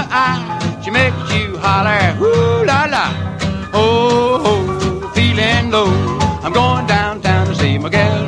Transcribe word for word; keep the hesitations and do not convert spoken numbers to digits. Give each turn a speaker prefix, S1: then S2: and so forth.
S1: eye, she makes you holler, ooh la la. Oh, oh, feeling low, I'm going downtown to see my gal.